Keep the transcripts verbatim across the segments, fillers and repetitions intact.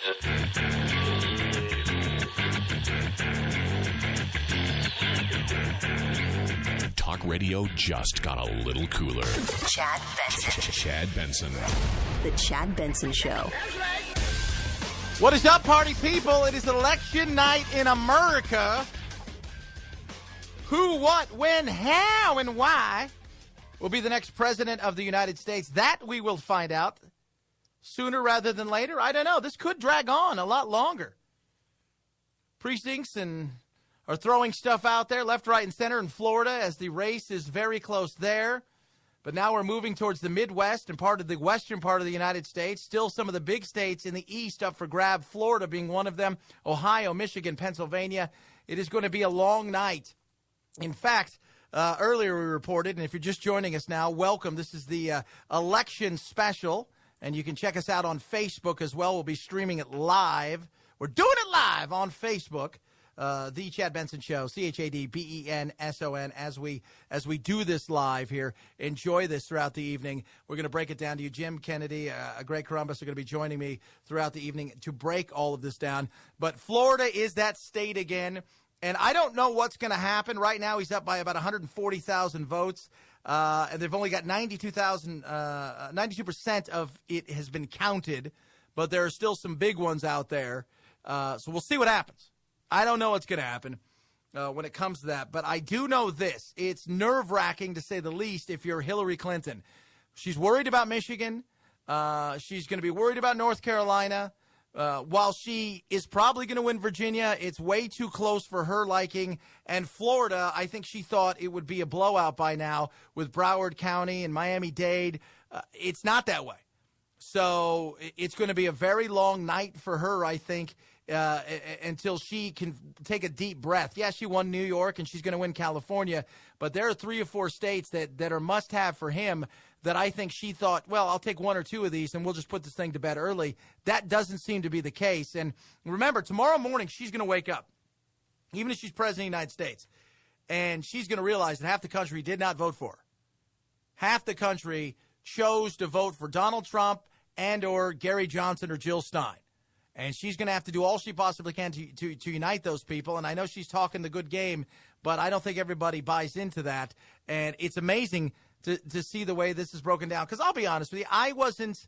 Talk radio just got a little cooler. Chad Benson. Chad Benson. The Chad Benson Show. What is up, party people? It is election night in America. Who, what, when, how, and why will be the next president of the United States? That we will find out sooner rather than later. I don't know. This could drag on a lot longer. Precincts and are throwing stuff out there left, right, and center in Florida as the race is very close there. But now we're moving towards the Midwest and part of the western part of the United States. Still some of the big states in the east up for grab, Florida being one of them, Ohio, Michigan, Pennsylvania. It is going to be a long night. In fact, uh, earlier we reported, and if you're just joining us now, welcome. This is the uh, election special, and you can check us out on Facebook as well. We'll be streaming it live. We're doing it live on Facebook. Uh, the Chad Benson Show, C H A D B E N S O N, as we as we do this live here. Enjoy this throughout the evening. We're going to break it down to you. Jim Kennedy, uh, Greg Columbus are going to be joining me throughout the evening to break all of this down. But Florida is that state again, and I don't know what's going to happen. Right now he's up by about one hundred forty thousand votes, uh, and they've only got ninety-two thousand, uh, ninety-two percent of it has been counted, but there are still some big ones out there. Uh, so we'll see what happens. I don't know what's going to happen uh, when it comes to that, but I do know this. It's nerve-wracking, to say the least, if you're Hillary Clinton. She's worried about Michigan. Uh, she's going to be worried about North Carolina. Uh, while she is probably going to win Virginia, it's way too close for her liking. And Florida, I think she thought it would be a blowout by now with Broward County and Miami-Dade. Uh, it's not that way. So it's going to be a very long night for her, I think, Uh, until she can take a deep breath. Yeah, she won New York, and she's going to win California, but there are three or four states that, that are must-have for him that I think she thought, well, I'll take one or two of these, and we'll just put this thing to bed early. That doesn't seem to be the case. And remember, tomorrow morning, she's going to wake up, even if she's president of the United States, and she's going to realize that half the country did not vote for her. Half the country chose to vote for Donald Trump and or Gary Johnson or Jill Stein. And she's going to have to do all she possibly can to, to to unite those people. And I know she's talking the good game, but I don't think everybody buys into that. And it's amazing to, to see the way this is broken down. Because I'll be honest with you, I wasn't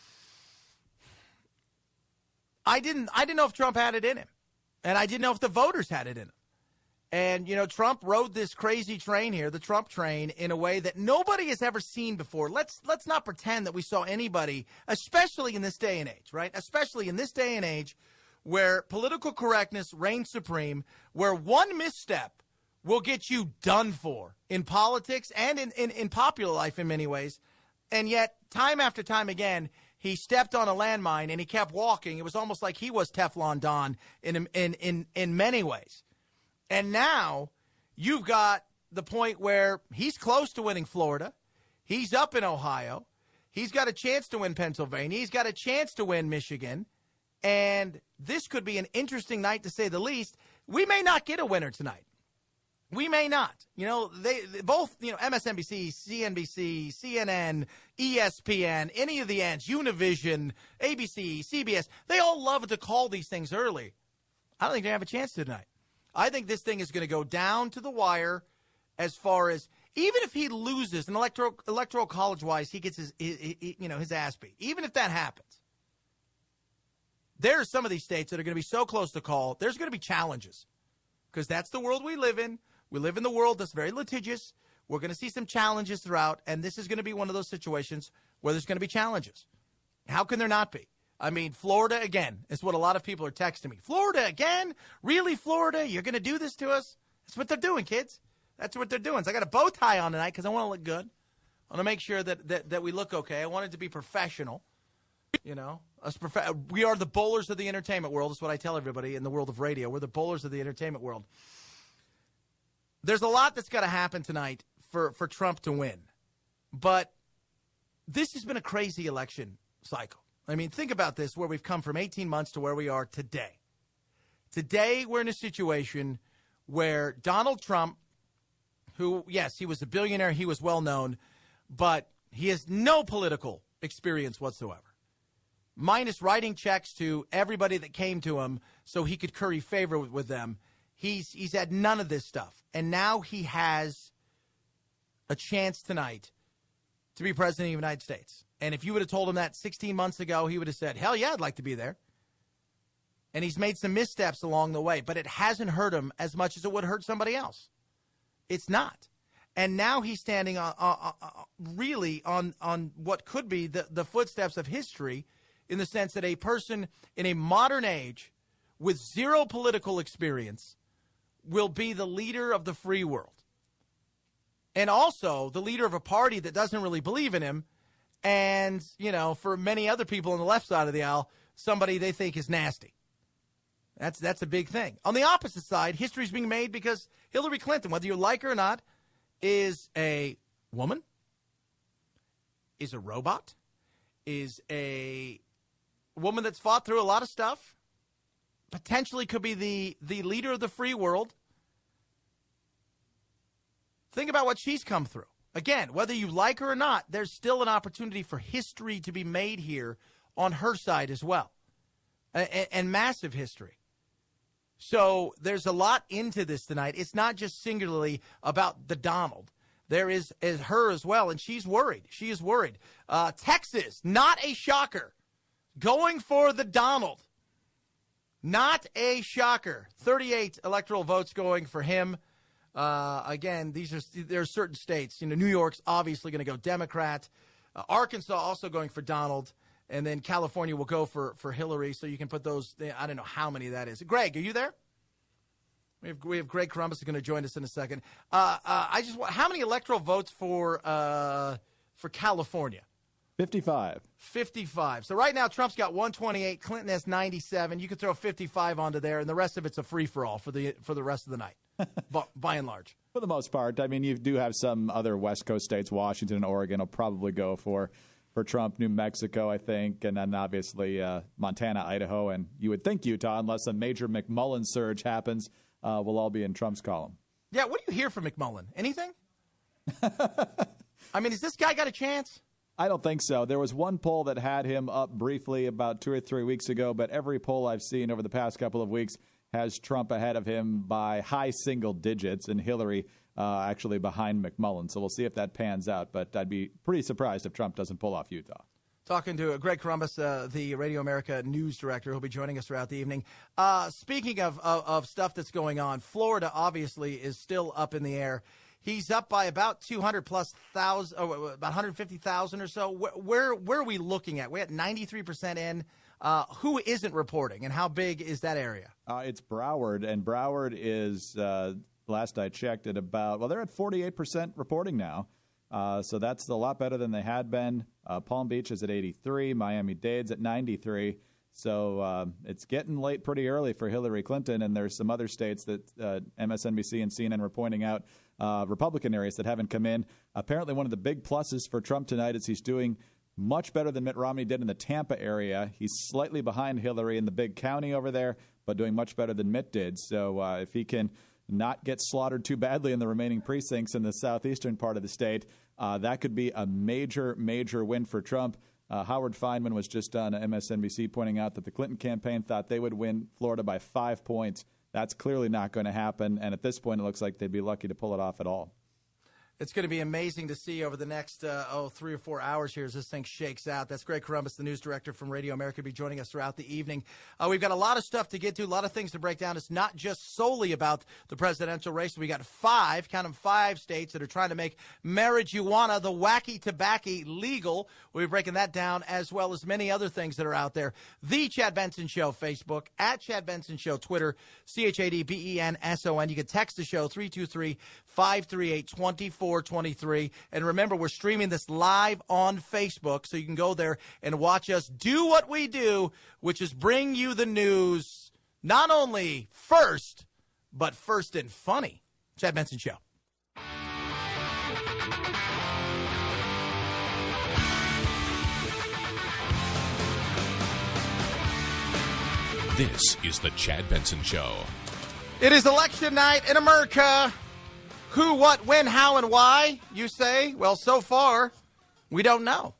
I didn't I didn't know if Trump had it in him. And I didn't know if the voters had it in him. And, you know, Trump rode this crazy train here, the Trump train, in a way that nobody has ever seen before. Let's let's not pretend that we saw anybody, especially in this day and age, right? Especially in this day and age where political correctness reigns supreme, where one misstep will get you done for in politics and in, in, in popular life in many ways. And yet, time after time again, he stepped on a landmine and he kept walking. It was almost like he was Teflon Don in in in, in many ways. And now you've got the point where he's close to winning Florida. He's up in Ohio. He's got a chance to win Pennsylvania. He's got a chance to win Michigan. And this could be an interesting night, to say the least. We may not get a winner tonight. We may not. You know, they, they both, you know, M S N B C, C N B C, C N N, E S P N, any of the ends, Univision, A B C, C B S, they all love to call these things early. I don't think they have a chance tonight. I think this thing is going to go down to the wire as far as, even if he loses, and electoral, electoral college-wise, he gets his, his, his, you know, his ass beat. Even if that happens, there are some of these states that are going to be so close to call, there's going to be challenges. Because that's the world we live in. We live in the world that's very litigious. We're going to see some challenges throughout, and this is going to be one of those situations where there's going to be challenges. How can there not be? I mean, Florida again is what a lot of people are texting me. Florida again? Really, Florida? You're going to do this to us? That's what they're doing, kids. That's what they're doing. So I got a bow tie on tonight because I want to look good. I want to make sure that, that, that we look okay. I want it to be professional. You know, us prof- we are the bowlers of the entertainment world. That's what I tell everybody in the world of radio. We're the bowlers of the entertainment world. There's a lot that's got to happen tonight for, for Trump to win. But this has been a crazy election cycle. I mean, think about this, where we've come from eighteen months to where we are today. Today, we're in a situation where Donald Trump, who, yes, he was a billionaire, he was well known, but he has no political experience whatsoever. minus writing checks to everybody that came to him so he could curry favor with, with them. He's he's had none of this stuff. And now he has a chance tonight to be president of the United States. And if you would have told him that sixteen months ago, he would have said, hell yeah, I'd like to be there. And he's made some missteps along the way, but it hasn't hurt him as much as it would hurt somebody else. It's not. And now he's standing on, uh, uh, really on on what could be the, the footsteps of history, in the sense that a person in a modern age with zero political experience will be the leader of the free world. And also the leader of a party that doesn't really believe in him. And, you know, for many other people on the left side of the aisle, somebody they think is nasty. That's that's a big thing. On the opposite side, history's being made because Hillary Clinton, whether you like her or not, is a woman, is a robot, is a woman that's fought through a lot of stuff, potentially could be the, the leader of the free world. Think about what she's come through. Again, whether you like her or not, there's still an opportunity for history to be made here on her side as well, and, and massive history. So there's a lot into this tonight. It's not just singularly about the Donald. There is, is her as well, and she's worried. She is worried. Uh, Texas, not a shocker, going for the Donald. Not a shocker. thirty-eight electoral votes going for him. Uh, again, these are there are certain states. You know, New York's obviously going to go Democrat. Uh, Arkansas also going for Donald. And then California will go for, for Hillary, so you can put those. I don't know how many that is. Greg, are you there? We have we have Greg Columbus who's going to join us in a second. Uh, uh, I just how many electoral votes for uh, for California? fifty-five. fifty-five. So right now Trump's got one twenty-eight, Clinton has ninety-seven. You could throw fifty-five onto there, and the rest of it's a free for all for the for the rest of the night, by, by and large. For the most part, I mean, you do have some other West Coast states. Washington and Oregon will probably go for. For Trump, New Mexico, I think, and then obviously uh, Montana, Idaho, and you would think Utah, unless a major McMullen surge happens, uh, will all be in Trump's column. Yeah, what do you hear from McMullen? Anything? I mean, has this guy got a chance? I don't think so. There was one poll that had him up briefly about two or three weeks ago, but every poll I've seen over the past couple of weeks has Trump ahead of him by high single digits, and Hillary Uh, actually behind McMullen. So we'll see if that pans out. But I'd be pretty surprised if Trump doesn't pull off Utah. Talking to uh, Greg Columbus, uh, the Radio America news director, who'll be joining us throughout the evening. Uh, speaking of, of, of stuff that's going on, Florida obviously is still up in the air. He's up by about two hundred plus thousand, oh, about one hundred fifty thousand or so. Where, where where are we looking at? We're at ninety-three percent in. Uh, who isn't reporting, and how big is that area? Uh, it's Broward, and Broward is. Uh, Last I checked, at about, well, they're at forty-eight percent reporting now. Uh, so that's a lot better than they had been. Uh, Palm Beach is at eighty-three. Miami-Dade's at ninety-three. So uh, it's getting late pretty early for Hillary Clinton. And there's some other states that uh, M S N B C and C N N were pointing out, uh, Republican areas that haven't come in. Apparently one of the big pluses for Trump tonight is he's doing much better than Mitt Romney did in the Tampa area. He's slightly behind Hillary in the big county over there, but doing much better than Mitt did. So uh, if he can not get slaughtered too badly in the remaining precincts in the southeastern part of the state, uh, that could be a major, major win for Trump. Uh, Howard Feynman was just on M S N B C pointing out that the Clinton campaign thought they would win Florida by five points. That's clearly not going to happen, and at this point it looks like they'd be lucky to pull it off at all. It's going to be amazing to see over the next, uh, oh, three or four hours here as this thing shakes out. That's Greg Columbus, the news director from Radio America, will be joining us throughout the evening. Uh, we've got a lot of stuff to get to, a lot of things to break down. It's not just solely about the presidential race. We got five, count them, five states that are trying to make marijuana, the wacky tobacco, legal. We'll be breaking that down, as well as many other things that are out there. The Chad Benson Show, Facebook, at Chad Benson Show, Twitter, C H A D B E N S O N. You can text the show, three two three, five three eight, two four twenty-three. And remember, we're streaming this live on Facebook, so you can go there and watch us do what we do, which is bring you the news not only first, but first and funny. Chad Benson Show. This is the Chad Benson Show. It is election night in America. Who, what, when, how, and why, you say? Well, so far, we don't know.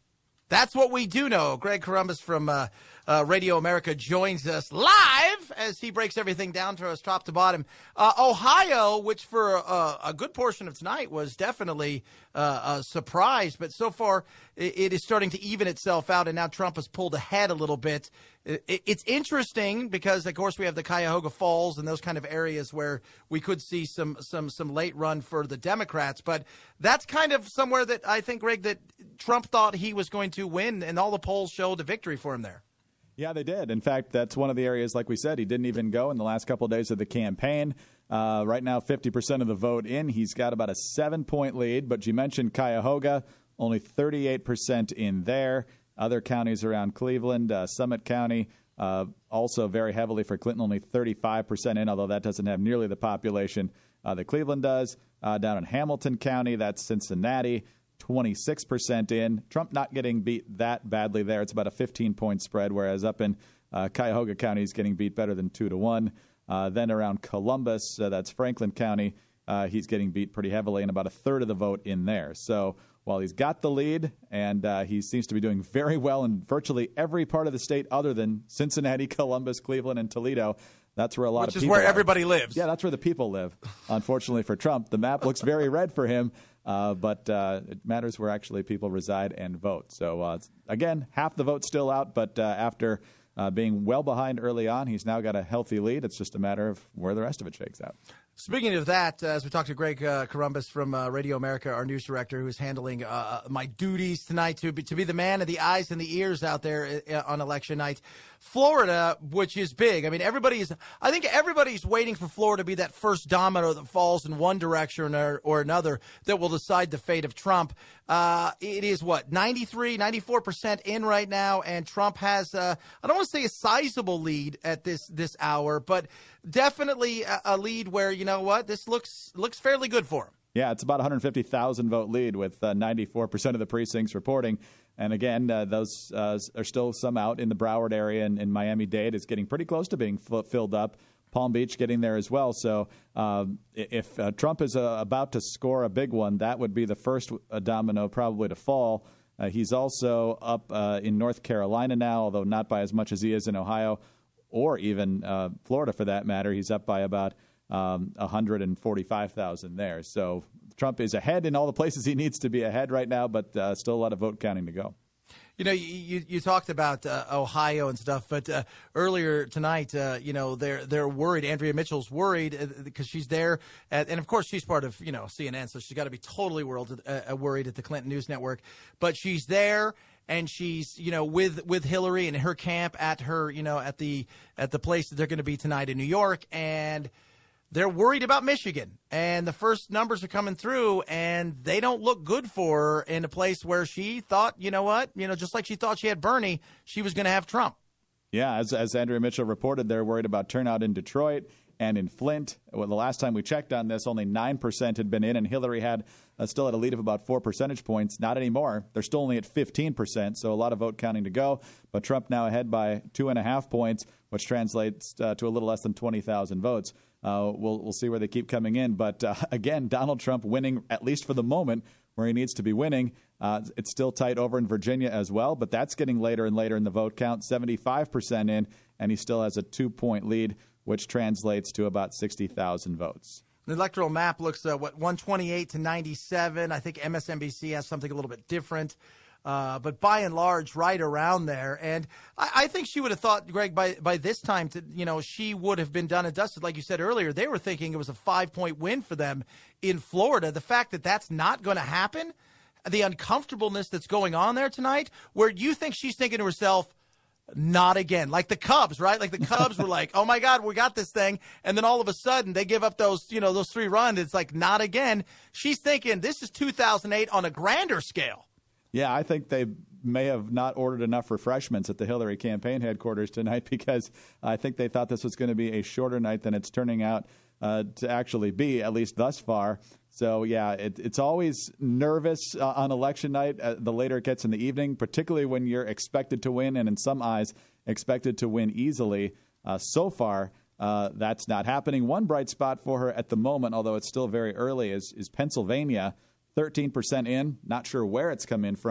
That's what we do know. Greg Corombos from uh, uh, Radio America joins us live as he breaks everything down to us top to bottom. Uh, Ohio, which for uh, a good portion of tonight was definitely uh, a surprise, but so far it, it is starting to even itself out, and now Trump has pulled ahead a little bit. It, it, it's interesting because, of course, we have the Cuyahoga Falls and those kind of areas where we could see some some some late run for the Democrats, but that's kind of somewhere that I think, Greg, that Trump thought he was going to win, and all the polls showed a victory for him there. Yeah, they did. In fact, that's one of the areas, like we said, he didn't even go in the last couple of days of the campaign. Uh, right now, fifty percent of the vote in. He's got about a seven-point lead, but you mentioned Cuyahoga, only thirty-eight percent in there. Other counties around Cleveland, uh, Summit County, uh, also very heavily for Clinton, only thirty-five percent in, although that doesn't have nearly the population uh, that Cleveland does. Uh, down in Hamilton County, that's Cincinnati, twenty-six percent in. Trump not getting beat that badly there. It's about a fifteen-point spread, whereas up in uh, Cuyahoga County, he's getting beat better than two to one. Uh, then around Columbus, uh, that's Franklin County, uh, he's getting beat pretty heavily, and about a third of the vote in there. So while he's got the lead, and uh, he seems to be doing very well in virtually every part of the state other than Cincinnati, Columbus, Cleveland, and Toledo, that's where a lot Which of is people where are. everybody lives. Yeah, that's where the people live, unfortunately for Trump. The map looks very red for him, uh, but uh, it matters where actually people reside and vote. So, uh, again, half the vote still out, but uh, after uh, being well behind early on, he's now got a healthy lead. It's just a matter of where the rest of it shakes out. Speaking of that, uh, as we talk to Greg uh, Corombos from uh, Radio America, our news director, who's handling uh, my duties tonight to be, to be the man of the eyes and the ears out there uh, on election night. Florida, which is big. I mean, everybody's, I think everybody's waiting for Florida to be that first domino that falls in one direction or, or another that will decide the fate of Trump. Uh, it is what, ninety-three, ninety-four percent in right now, and Trump has, uh, I don't want to say a sizable lead at this, this hour, but definitely a, a lead where, you know what, this looks looks fairly good for him. Yeah, it's about one hundred fifty thousand vote lead with uh, ninety-four percent of the precincts reporting. And again, uh, those uh, are still some out in the Broward area, and, and Miami-Dade is getting pretty close to being f- filled up. Palm Beach getting there as well. So um, if uh, Trump is uh, about to score a big one, that would be the first uh, domino probably to fall. Uh, he's also up uh, in North Carolina now, although not by as much as he is in Ohio or even uh, Florida for that matter. He's up by about um, one hundred forty-five thousand there. So Trump is ahead in all the places he needs to be ahead right now, but uh, still a lot of vote counting to go. You know, you, you talked about uh, Ohio and stuff, but uh, earlier tonight, uh, you know, they're they're worried. Andrea Mitchell's worried because she's there, at, and of course she's part of, you know, C N N, so she's got to be totally world, uh, worried at the Clinton News Network. But she's there, and she's, you know, with with Hillary and her camp at her, you know, at the at the place that they're going to be tonight in New York, and they're worried about Michigan, and the first numbers are coming through, and they don't look good for her in a place where she thought, you know what, you know, just like she thought she had Bernie, she was going to have Trump. Yeah, as as Andrea Mitchell reported, they're worried about turnout in Detroit and in Flint. Well, the last time we checked on this, only nine percent had been in, and Hillary had uh, still had a lead of about four percentage points. Not anymore. They're still only at fifteen percent, so a lot of vote counting to go. But Trump now ahead by two and a half points, which translates uh, to a little less than twenty thousand votes. Uh, we'll we'll see where they keep coming in. But, uh, again, Donald Trump winning, at least for the moment, where he needs to be winning. Uh, it's still tight over in Virginia as well, but that's getting later and later in the vote count, seventy-five percent in, and he still has a two-point lead, which translates to about sixty thousand votes. The electoral map looks, uh, what, one twenty-eight to ninety-seven. I think M S N B C has something a little bit different. Uh, but by and large, right around there. And I, I think she would have thought, Greg, by by this time, to, you know, she would have been done and dusted. Like you said earlier, they were thinking it was a five-point win for them in Florida. The fact that that's not going to happen, the uncomfortableness that's going on there tonight, where you think she's thinking to herself, not again. Like the Cubs, right? Like the Cubs were like, oh, my God, we got this thing. And then all of a sudden they give up those, you know, those three runs. It's like, not again. She's thinking this is two thousand eight on a grander scale. Yeah, I think they may have not ordered enough refreshments at the Hillary campaign headquarters tonight because I think they thought this was going to be a shorter night than it's turning out uh, to actually be, at least thus far. So, yeah, it, it's always nervous uh, on election night, uh, the later it gets in the evening, particularly when you're expected to win and in some eyes expected to win easily. Uh, so far, uh, that's not happening. One bright spot for her at the moment, although it's still very early, is, is Pennsylvania. thirteen percent in, not sure where it's come in from,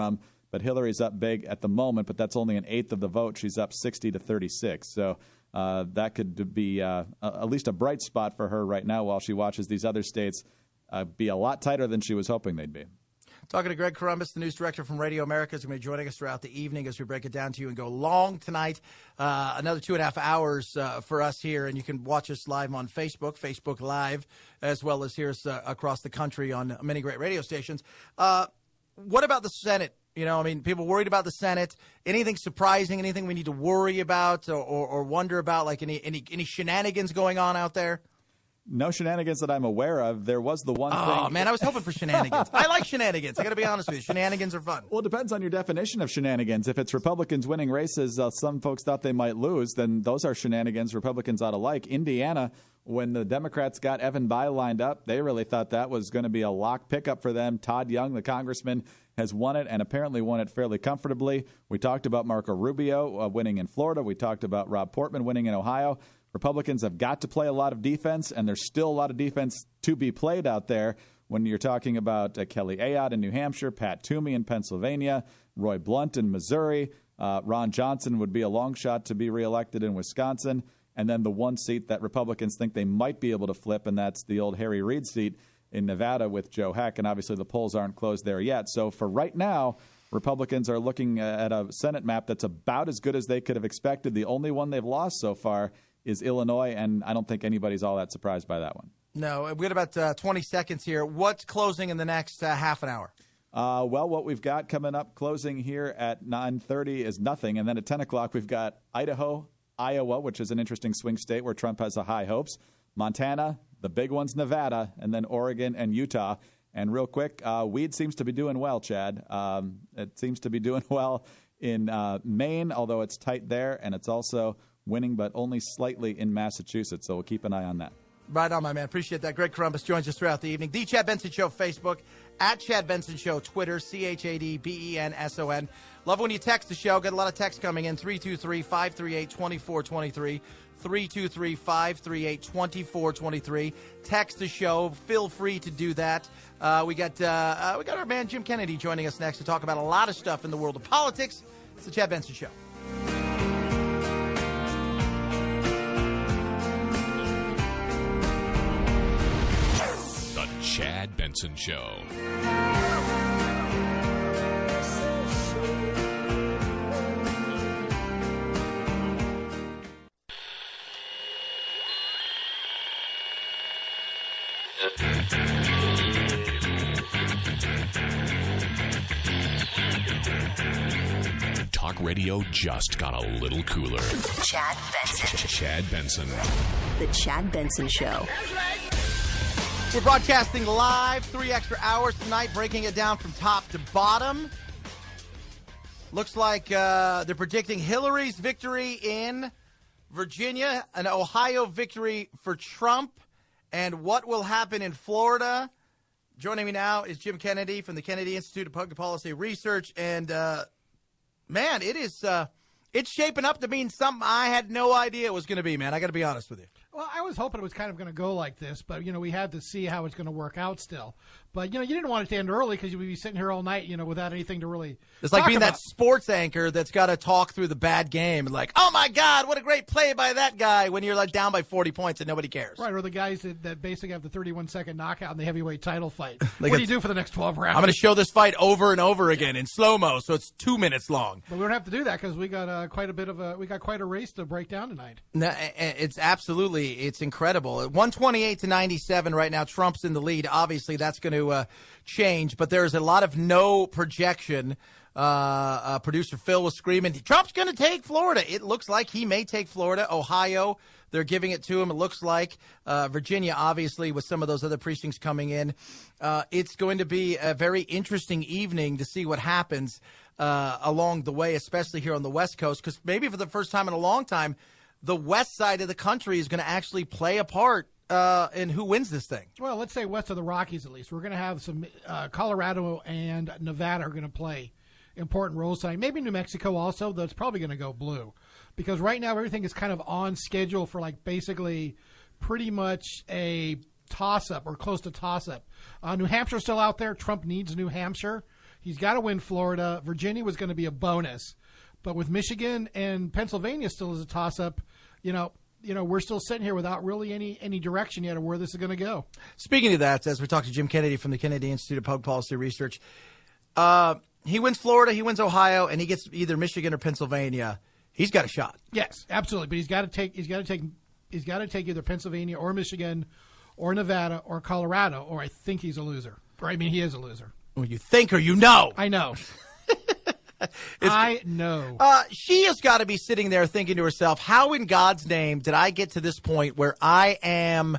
but Hillary's up big at the moment, but that's only an eighth of the vote. She's up sixty to thirty-six. So uh, that could be uh, at least a bright spot for her right now while she watches these other states uh, be a lot tighter than she was hoping they'd be. Talking to Greg Corombos, the news director from Radio America, is going to be joining us throughout the evening as we break it down to you and go long tonight. Uh, another two and a half hours uh, for us here, and you can watch us live on Facebook, Facebook Live, as well as hear us uh, across the country on many great radio stations. Uh, what about the Senate? You know, I mean, people worried about the Senate. Anything surprising? Anything we need to worry about or, or, or wonder about? Like any, any any shenanigans going on out there? No shenanigans that I'm aware of. There was the one oh, thing. Oh, man, I was hoping for shenanigans. I like shenanigans. I got to be honest with you. Shenanigans are fun. Well, it depends on your definition of shenanigans. If it's Republicans winning races, uh, some folks thought they might lose, then those are shenanigans Republicans ought to like. Indiana, when the Democrats got Evan Bayh lined up, they really thought that was going to be a lock pickup for them. Todd Young, the congressman, has won it and apparently won it fairly comfortably. We talked about Marco Rubio uh, winning in Florida. We talked about Rob Portman winning in Ohio. Republicans have got to play a lot of defense, and there's still a lot of defense to be played out there when you're talking about uh, Kelly Ayotte in New Hampshire, Pat Toomey in Pennsylvania, Roy Blunt in Missouri. Uh, Ron Johnson would be a long shot to be reelected in Wisconsin. And then the one seat that Republicans think they might be able to flip, and that's the old Harry Reid seat in Nevada with Joe Heck. And obviously the polls aren't closed there yet. So for right now, Republicans are looking at a Senate map that's about as good as they could have expected. The only one they've lost so far is Illinois, and I don't think anybody's all that surprised by that one. No, we've got about uh, twenty seconds here. What's closing in the next uh, half an hour? Uh, well, what we've got coming up closing here at nine thirty is nothing, and then at ten o'clock we've got Idaho, Iowa, which is an interesting swing state where Trump has a high hopes, Montana, the big one's Nevada, and then Oregon and Utah. And real quick, uh, weed seems to be doing well, Chad. Um, it seems to be doing well in uh, Maine, although it's tight there, and it's also winning, but only slightly in Massachusetts. So we'll keep an eye on that. Right on, my man. Appreciate that. Greg Corombos joins us throughout the evening. The Chad Benson Show, Facebook, at Chad Benson Show, Twitter, C H A D B E N S O N. Love when you text the show. Got a lot of texts coming in, three two three, five three eight, two four two three, three two three, five three eight, two four two three. Text the show. Feel free to do that. Uh, we got uh, uh, we got our man Jim Kennedy joining us next to talk about a lot of stuff in the world of politics. It's the Chad Benson Show. Chad Benson Show. Talk radio just got a little cooler. Chad Benson. Chad Benson. The Chad Benson Show. We're broadcasting live, three extra hours tonight, breaking it down from top to bottom. Looks like uh, they're predicting Hillary's victory in Virginia, an Ohio victory for Trump, and what will happen in Florida. Joining me now is Jim Kennedy from the Kennedy Institute of Public Policy Research, and uh, man, it is uh, it's shaping up to mean something I had no idea it was going to be, man. I got to be honest with you. Well, I was hoping it was kind of going to go like this, but, you know, we had to see how it's going to work out still. But, you know, you didn't want it to end early because you'd be sitting here all night, you know, without anything to really It's like talk being about. that sports anchor that's got to talk through the bad game and like, oh, my God, what a great play by that guy when you're like down by forty points and nobody cares. Right, or the guys that, that basically have the thirty-one second knockout in the heavyweight title fight. Like what do it's- you do for the next twelve rounds? I'm going to show this fight over and over again in slow-mo, so it's two minutes long. But we don't have to do that because we got uh, quite a bit of a we got quite a race to break down tonight. No, a- a- it's absolutely, it's incredible. one twenty-eight to ninety-seven right now. Trump's in the lead. Obviously, that's going to uh, change, but there's a lot of no projection. Uh, uh, producer Phil was screaming, Trump's going to take Florida. It looks like he may take Florida. Ohio, they're giving it to him. It looks like uh, Virginia, obviously, with some of those other precincts coming in. Uh, it's going to be a very interesting evening to see what happens uh, along the way, especially here on the West Coast, because maybe for the first time in a long time, the west side of the country is going to actually play a part uh, in who wins this thing. Well, let's say west of the Rockies at least. We're going to have some uh, Colorado and Nevada are going to play important roles tonight. Maybe New Mexico also, though it's probably going to go blue. Because right now everything is kind of on schedule for like basically pretty much a toss-up or close to toss-up. Uh, New Hampshire's still out there. Trump needs New Hampshire. He's got to win Florida. Virginia was going to be a bonus. But with Michigan and Pennsylvania still as a toss-up, you know, you know, we're still sitting here without really any any direction yet of where this is going to go. Speaking of that, as we talk to Jim Kennedy from the Kennedy Institute of Public Policy Research, uh, he wins Florida, he wins Ohio, and he gets either Michigan or Pennsylvania. He's got a shot. Yes, absolutely. But he's got to take he's got to take he's got to take either Pennsylvania or Michigan or Nevada or Colorado, or I think he's a loser. Or I mean, he is a loser. Well, you think or you know. I know. I know. Uh, she has got to be sitting there thinking to herself, how in God's name did I get to this point where I am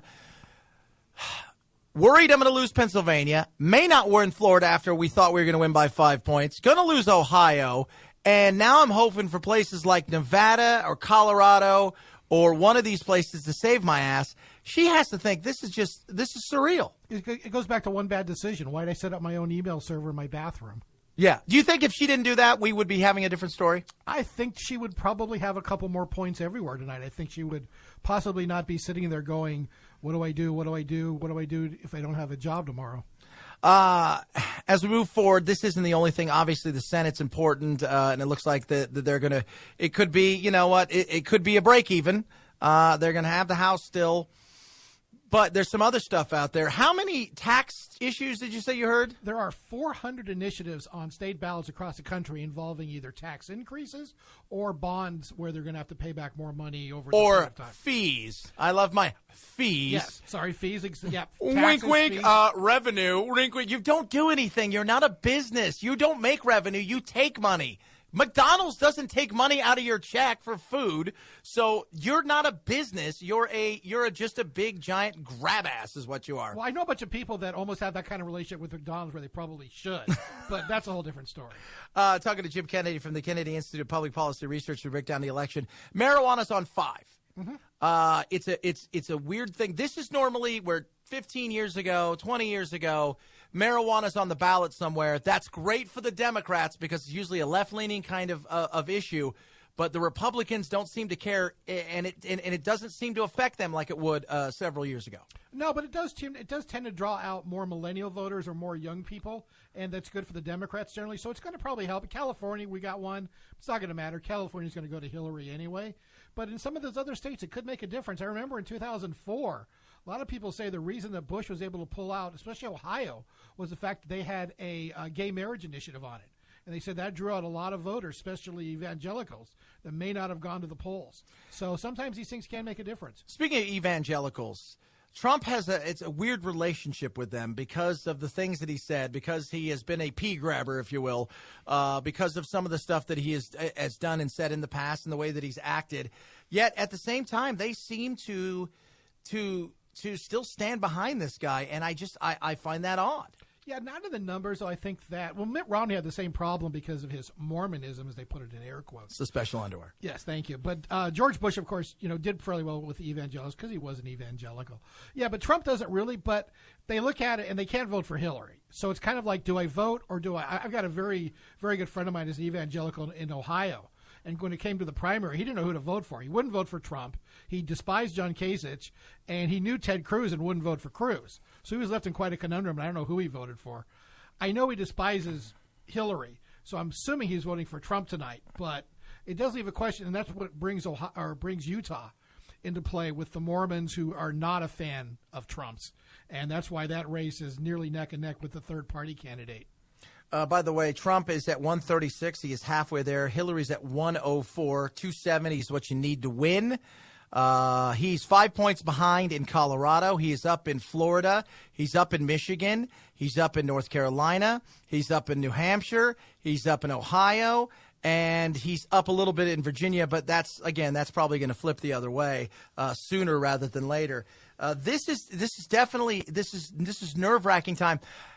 worried I'm going to lose Pennsylvania, may not win Florida after we thought we were going to win by five points, going to lose Ohio, and now I'm hoping for places like Nevada or Colorado or one of these places to save my ass. She has to think this is just, this is surreal. It, it goes back to one bad decision. Why did I set up my own email server in my bathroom? Yeah. Do you think if she didn't do that, we would be having a different story? I think she would probably have a couple more points everywhere tonight. I think she would possibly not be sitting there going, what do I do? What do I do? What do I do if I don't have a job tomorrow? Uh, as we move forward, this isn't the only thing. Obviously, the Senate's important, uh, and it looks like that the, they're going to – it could be, you know what, it, it could be a break even. Uh, they're going to have the House still. But there's some other stuff out there. How many tax issues did you say you heard? There are four hundred initiatives on state ballots across the country involving either tax increases or bonds where they're going to have to pay back more money over or the time. fees. I love my fees. Yes, sorry, fees. Ex- yeah, wink, taxes, wink. fees. Uh, revenue. Wink, wink. You don't do anything. You're not a business. You don't make revenue. You take money. McDonald's doesn't take money out of your check for food, so you're not a business. You're a you're a, just a big giant grab ass, is what you are. Well, I know a bunch of people that almost have that kind of relationship with McDonald's where they probably should, but that's a whole different story. Uh, talking to Jim Kennedy from the Kennedy Institute of Public Policy Research to break down the election. Marijuana's on five. Mm-hmm. Uh, it's a it's it's a weird thing. This is normally where fifteen years ago, twenty years ago, marijuana's on the ballot somewhere. That's great for the Democrats because it's usually a left-leaning kind of uh, of issue. But the Republicans don't seem to care, and it and, and it doesn't seem to affect them like it would uh, several years ago. No, but it does tend, it does tend to draw out more millennial voters or more young people, and that's good for the Democrats generally. So it's going to probably help. California, we got one. It's not going to matter. California's going to go to Hillary anyway. But in some of those other states, it could make a difference. I remember in two thousand four, a lot of people say the reason that Bush was able to pull out, especially Ohio, was the fact that they had a, a gay marriage initiative on it. And they said that drew out a lot of voters, especially evangelicals, that may not have gone to the polls. So sometimes these things can make a difference. Speaking of evangelicals, Trump has a it's a weird relationship with them because of the things that he said, because he has been a pea grabber, if you will, uh, because of some of the stuff that he has, has done and said in the past and the way that he's acted. Yet at the same time, they seem to to to still stand behind this guy, and I just I, I find that odd. Yeah, not in the numbers, though. I think that, well, Mitt Romney had the same problem because of his Mormonism, as they put it in air quotes. It's the special underwear. Yes, thank you. But uh, George Bush, of course, you know, did fairly well with the evangelicals because he was an evangelical. Yeah, but Trump doesn't really, but they look at it and they can't vote for Hillary. So it's kind of like, do I vote or do I? I've got a very, very good friend of mine who's an evangelical in Ohio. And when it came to the primary, he didn't know who to vote for. He wouldn't vote for Trump. He despised John Kasich, and he knew Ted Cruz and wouldn't vote for Cruz. So he was left in quite a conundrum, and I don't know who he voted for. I know he despises Hillary, so I'm assuming he's voting for Trump tonight. But it does leave a question, and that's what brings Ohio, or brings Utah into play with the Mormons who are not a fan of Trump's. And that's why that race is nearly neck and neck with the third-party candidate. Uh, by the way, Trump is at one thirty-six. He is halfway there. Hillary's at one oh four. two seventy is what you need to win. Uh, he's five points behind in Colorado. He is up in Florida. He's up in Michigan. He's up in North Carolina. He's up in New Hampshire. He's up in Ohio. And he's up a little bit in Virginia, but that's, again, that's probably going to flip the other way uh, sooner rather than later. Uh, this is this is definitely this is this is nerve-wracking time.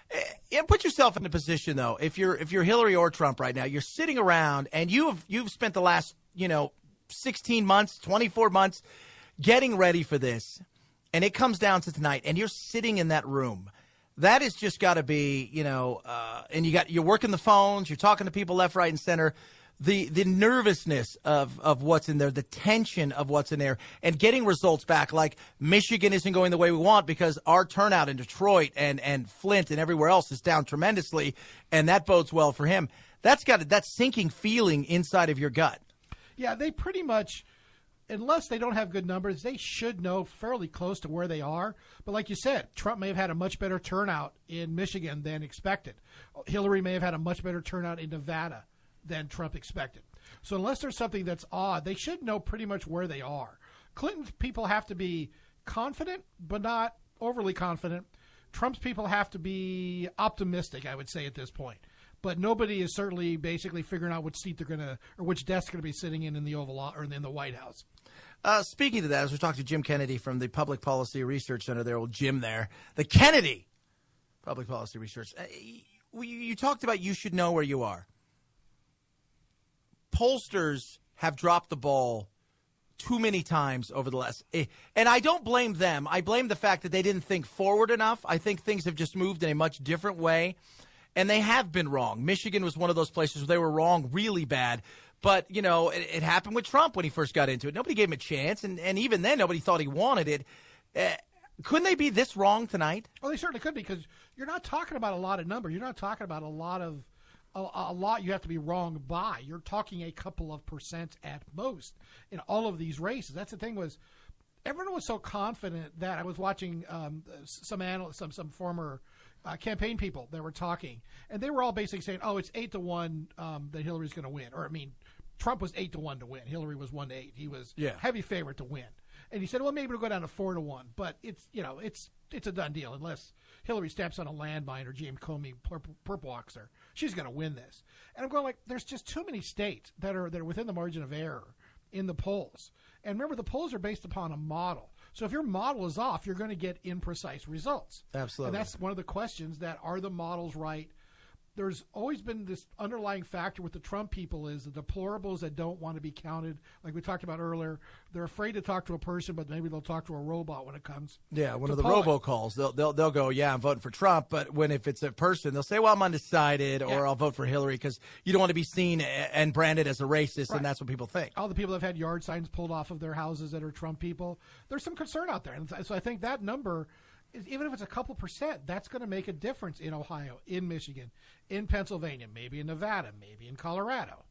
And put yourself in a position, though, if you're if you're Hillary or Trump right now, you're sitting around and you've you've spent the last, you know, sixteen months, twenty-four months getting ready for this, and it comes down to tonight, and you're sitting in that room. That has just got to be, you know, uh, and you got you're working the phones, you're talking to people left, right, and center. the the nervousness of, of what's in there, the tension of what's in there, and getting results back. Like Michigan isn't going the way we want because our turnout in Detroit and, and Flint and everywhere else is down tremendously, and that bodes well for him. That's got that sinking feeling inside of your gut. Yeah, they pretty much, unless they don't have good numbers, they should know fairly close to where they are. But like you said, Trump may have had a much better turnout in Michigan than expected. Hillary may have had a much better turnout in Nevada than Trump expected. So unless there's something that's odd, they should know pretty much where they are. Clinton's people have to be confident, but not overly confident. Trump's people have to be optimistic, I would say, at this point. But nobody is certainly basically figuring out which seat they're going to, or which desk they're going to be sitting in in the Oval or in the White House. Uh, speaking to that, as we talked to Jim Kennedy from the Public Policy Research Center, their old Jim there, the Kennedy Public Policy Research. Uh, you, you talked about you should know where you are. Pollsters have dropped the ball too many times over the last, and I don't blame them. I blame the fact that they didn't think forward enough. I think things have just moved in a much different way. And they have been wrong. Michigan was one of those places where they were wrong really bad. But, you know, it, it happened with Trump when he first got into it. Nobody gave him a chance. And, and even then, nobody thought he wanted it. Uh, couldn't they be this wrong tonight? Well, they certainly could, because you're not talking about a lot of numbers. You're not talking about a lot of a, a lot you have to be wrong by. You're talking a couple of percent at most in all of these races. That's the thing was everyone was so confident that I was watching um, some analysts, some, some former Uh, campaign people that were talking, and they were all basically saying, oh, it's eight to one um, that Hillary's going to win. Or, I mean, Trump was eight to one to win. Hillary was one to eight. He was yeah. heavy favorite to win. And he said, well, maybe it'll go down to four to one. But it's, you know, it's it's a done deal unless Hillary steps on a landmine or James Comey purple, purple walks her. She's going to win this. And I'm going like, there's just too many states that are that are within the margin of error in the polls. And remember, the polls are based upon a model. So if your model is off, you're going to get imprecise results. Absolutely. And that's one of the questions that are the models right? There's always been this underlying factor with the Trump people is the deplorables that don't want to be counted. Like we talked about earlier, they're afraid to talk to a person, but maybe they'll talk to a robot when it comes. Yeah, one to of the polling. robocalls. They'll they'll they'll go, yeah, I'm voting for Trump, but when if it's a person, they'll say, well, I'm undecided, or Yeah. I'll vote for Hillary because you don't want to be seen and branded as a racist, Right. and that's what people think. All the people that have had yard signs pulled off of their houses that are Trump people, there's some concern out there. And so I think that number, even if it's a couple percent, that's going to make a difference in Ohio, in Michigan, in Pennsylvania, maybe in Nevada, maybe in Colorado.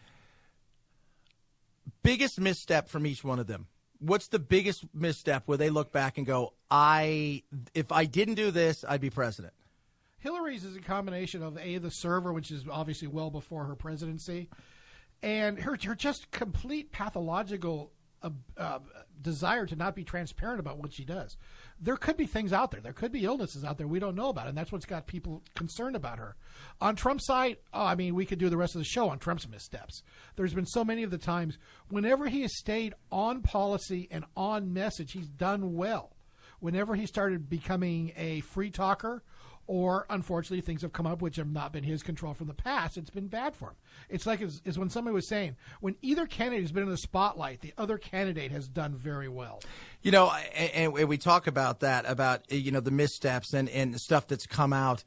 Biggest misstep from each one of them. What's the biggest misstep where they look back and go, I, if I didn't do this, I'd be president? Hillary's is a combination of A, the server, which is obviously well before her presidency, and her, her just complete pathological uh, uh, desire to not be transparent about what she does. There could be things out there. There could be illnesses out there we don't know about, and that's what's got people concerned about her. On Trump's side, oh, I mean, we could do the rest of the show on Trump's missteps. There's been so many of the times whenever he has stayed on policy and on message, he's done well. Whenever he started becoming a free talker, or, unfortunately, things have come up which have not been his control from the past, it's been bad for him. It's like it's, it's when somebody was saying, when either candidate has been in the spotlight, the other candidate has done very well. You know, and, and we talk about that, about, you know, the missteps and, and stuff that's come out.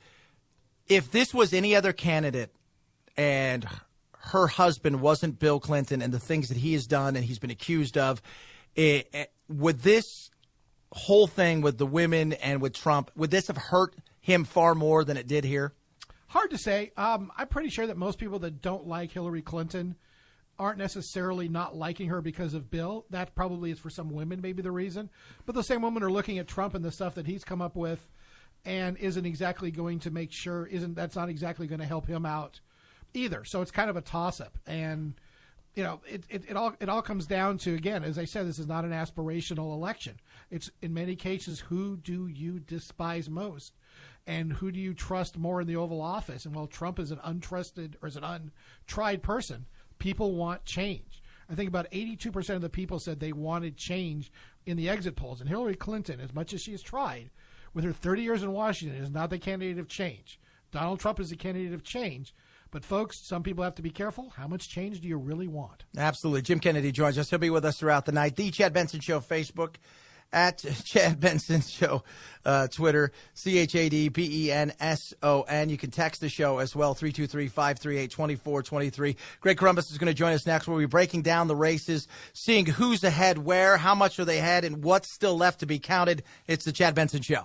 If this was any other candidate and her husband wasn't Bill Clinton and the things that he has done and he's been accused of, it, it, would this whole thing with the women and with Trump, would this have hurt him far more than it did here? Hard to say. Um, I'm pretty sure that most people that don't like Hillary Clinton aren't necessarily not liking her because of Bill. That probably is for some women maybe the reason. But the same women are looking at Trump and the stuff that he's come up with and isn't exactly going to make sure, isn't that's not exactly going to help him out either. So it's kind of a toss-up. And, you know, it, it, it all it all comes down to, again, as I said, this is not an aspirational election. It's, in many cases, who do you despise most? And who do you trust more in the Oval Office? And while Trump is an untrusted or is an untried person, people want change. I think about eighty-two percent of the people said they wanted change in the exit polls. And Hillary Clinton, as much as she has tried, with her thirty years in Washington, is not the candidate of change. Donald Trump is the candidate of change. But, folks, some people have to be careful. How much change do you really want? Absolutely. Jim Kennedy joins us. He'll be with us throughout the night. The Chad Benson Show Facebook at Chad Benson Show, uh, Twitter, C H A D B E N S O N. You can text the show as well, three two three, five three eight, two four two three. Greg Corombos is going to join us next. We'll be breaking down the races, seeing who's ahead where, how much are they ahead, and what's still left to be counted. It's the Chad Benson Show.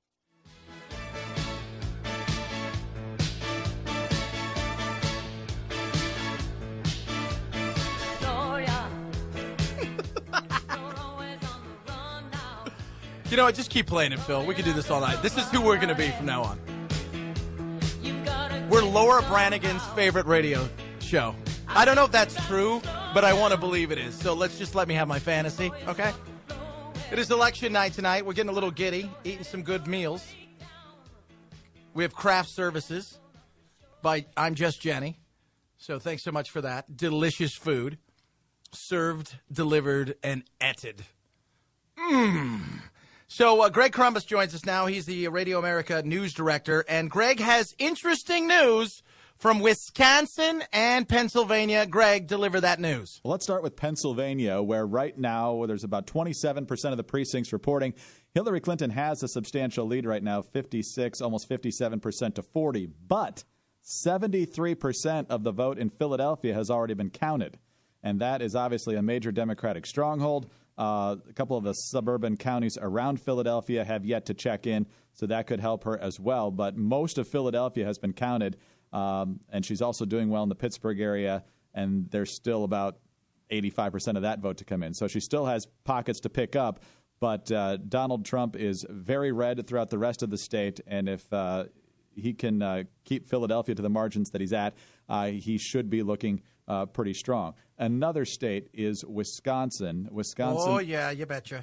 You know what? Just keep playing it, Phil. We can do this all night. This is who we're going to be from now on. We're Laura Branigan's favorite radio show. I don't know if that's true, but I want to believe it is. So let's just let me have my fantasy, okay? It is election night tonight. We're getting a little giddy, eating some good meals. We have craft services by I'm Just Jenny. So thanks so much for that. Delicious food. Served, delivered, and etted. Mmm. So uh, Greg Corombos joins us now. He's the Radio America news director. And Greg has interesting news from Wisconsin and Pennsylvania. Greg, deliver that news. Well, let's start with Pennsylvania, where right now there's about twenty-seven percent of the precincts reporting Hillary Clinton has a substantial lead right now, fifty-six, almost fifty-seven percent to forty. But seventy-three percent of the vote in Philadelphia has already been counted. And that is obviously a major Democratic stronghold. Uh, a couple of the suburban counties around Philadelphia have yet to check in, so that could help her as well. But most of Philadelphia has been counted, um, and she's also doing well in the Pittsburgh area, and there's still about eighty-five percent of that vote to come in. So she still has pockets to pick up, but uh, Donald Trump is very red throughout the rest of the state, and if uh, he can uh, keep Philadelphia to the margins that he's at, uh, he should be looking uh, pretty strong. Another state is Wisconsin. Wisconsin. Oh, yeah, you betcha.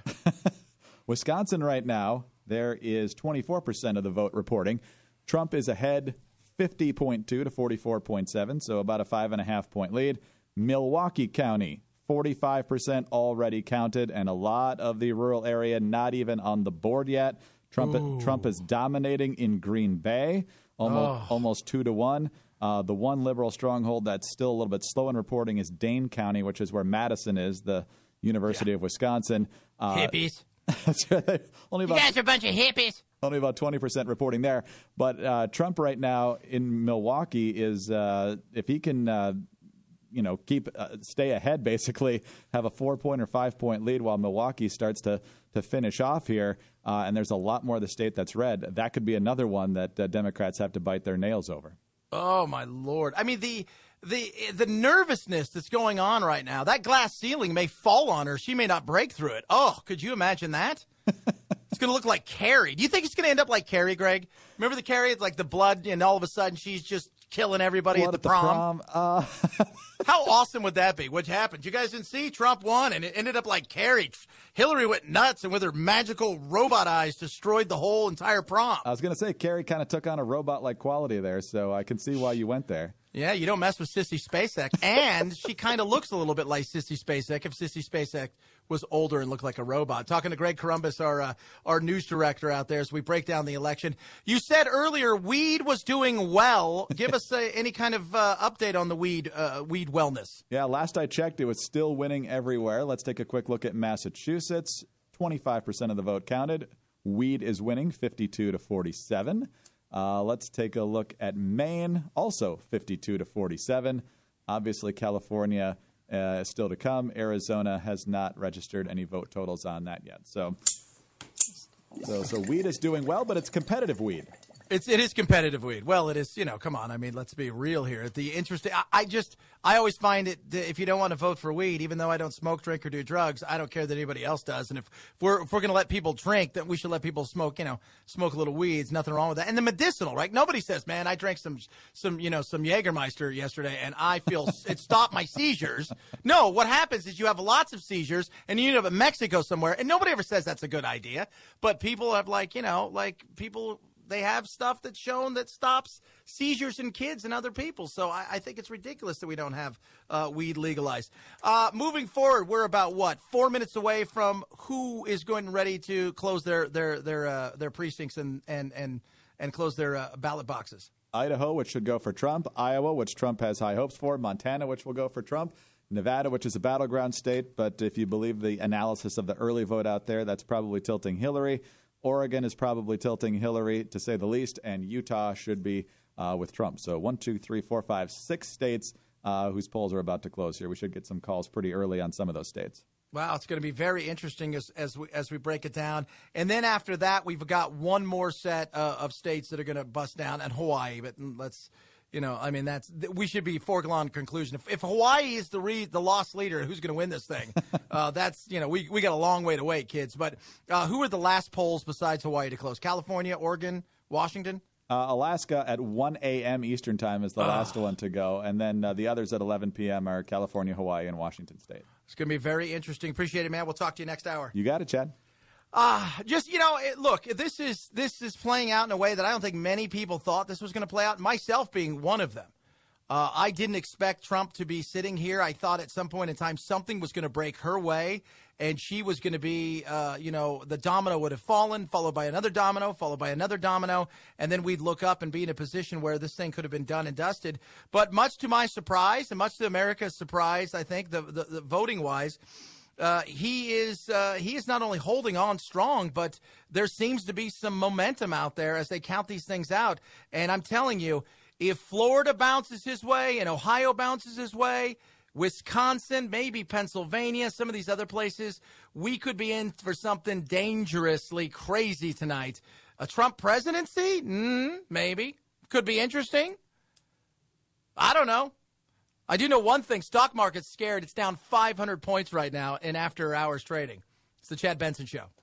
Wisconsin right now, there is twenty-four percent of the vote reporting. Trump is ahead fifty point two to forty-four point seven, so about a five and a half point lead. Milwaukee County, forty-five percent already counted, and a lot of the rural area not even on the board yet. Trump, Trump is dominating in Green Bay, almost, oh. almost two to one. Uh, the one liberal stronghold that's still a little bit slow in reporting is Dane County, which is where Madison is, the University yeah. of Wisconsin. Uh, hippies. That's right. Only about, you guys are a bunch of hippies. Only about twenty percent reporting there. But uh, Trump right now in Milwaukee is, uh, if he can, uh, you know, keep uh, stay ahead, basically, have a four-point or five-point lead while Milwaukee starts to, to finish off here, uh, and there's a lot more of the state that's red, that could be another one that uh, Democrats have to bite their nails over. Oh, my Lord. I mean, the the the nervousness that's going on right now, that glass ceiling may fall on her. She may not break through it. Oh, could you imagine that? It's going to look like Carrie. Do you think it's going to end up like Carrie, Greg? Remember the Carrie? It's like the blood, and all of a sudden she's just killing everybody blood at the at prom. The prom. Uh... How awesome would that be? What happened? You guys didn't see? Trump won, and it ended up like Carrie. Hillary went nuts, and with her magical robot eyes, destroyed the whole entire prom. I was going to say, Carrie kind of took on a robot-like quality there, so I can see why you went there. Yeah, you don't mess with Sissy Spacek. And she kind of looks a little bit like Sissy Spacek if Sissy Spacek was older and looked like a robot. Talking to Greg Corombos, our uh, our news director out there as we break down the election. You said earlier weed was doing well. Give us uh, any kind of uh, update on the weed uh, weed wellness. Yeah, last I checked, it was still winning everywhere. Let's take a quick look at Massachusetts. twenty-five percent of the vote counted. Weed is winning fifty-two to forty-seven. Uh, let's take a look at Maine, also fifty-two to forty-seven. Obviously, California uh, is still to come. Arizona has not registered any vote totals on that yet. So, so, so weed is doing well, but it's competitive weed. It's it is competitive weed. Well, it is. You know, come on. I mean, let's be real here. The interesting. I, I just I always find it that if you don't want to vote for weed, even though I don't smoke, drink, or do drugs, I don't care that anybody else does. And if, if we're if we're going to let people drink, then we should let people smoke. You know, smoke a little weeds. Nothing wrong with that. And the medicinal, right? Nobody says, man, I drank some some you know some Jägermeister yesterday, and I feel it stopped my seizures. No, what happens is you have lots of seizures, and you end up in Mexico somewhere, and nobody ever says that's a good idea. But people have like you know like people. They have stuff that's shown that stops seizures in kids and other people. So I, I think it's ridiculous that we don't have uh, weed legalized. Uh, moving forward, we're about, what, four minutes away from who is going ready to close their their their uh, their precincts and, and, and, and close their uh, ballot boxes. Idaho, which should go for Trump, Iowa, which Trump has high hopes for, Montana, which will go for Trump, Nevada, which is a battleground state, but if you believe the analysis of the early vote out there, that's probably tilting Hillary. Oregon is probably tilting Hillary, to say the least, and Utah should be uh, with Trump. So one, two, three, four, five, six states uh, whose polls are about to close here. We should get some calls pretty early on some of those states. Wow, it's going to be very interesting as as we, as we break it down. And then after that, we've got one more set uh, of states that are going to bust down, and Hawaii. But let's, you know, I mean, that's we should be foregone conclusion. If, if Hawaii is the re, the lost leader, who's going to win this thing? uh, that's, you know, we we got a long way to wait, kids. But uh, who are the last polls besides Hawaii to close? California, Oregon, Washington? Uh, Alaska at one a.m. Eastern time is the last one to go. And then uh, the others at eleven p.m. are California, Hawaii, and Washington State. It's going to be very interesting. Appreciate it, man. We'll talk to you next hour. You got it, Chad. Uh, just, you know, it, look, this is this is playing out in a way that I don't think many people thought this was going to play out, myself being one of them. Uh, I didn't expect Trump to be sitting here. I thought at some point in time something was going to break her way, and she was going to be, uh, you know, the domino would have fallen, followed by another domino, followed by another domino, and then we'd look up and be in a position where this thing could have been done and dusted. But much to my surprise, and much to America's surprise, I think, the, the, the voting-wise, uh, he is uh, he is not only holding on strong, but there seems to be some momentum out there as they count these things out. And I'm telling you, if Florida bounces his way and Ohio bounces his way, Wisconsin, maybe Pennsylvania, some of these other places, we could be in for something dangerously crazy tonight. A Trump presidency? Mm, maybe. Could be interesting. I don't know. I do know one thing. Stock market's scared. It's down five hundred points right now in after hours trading. It's the Chad Benson Show.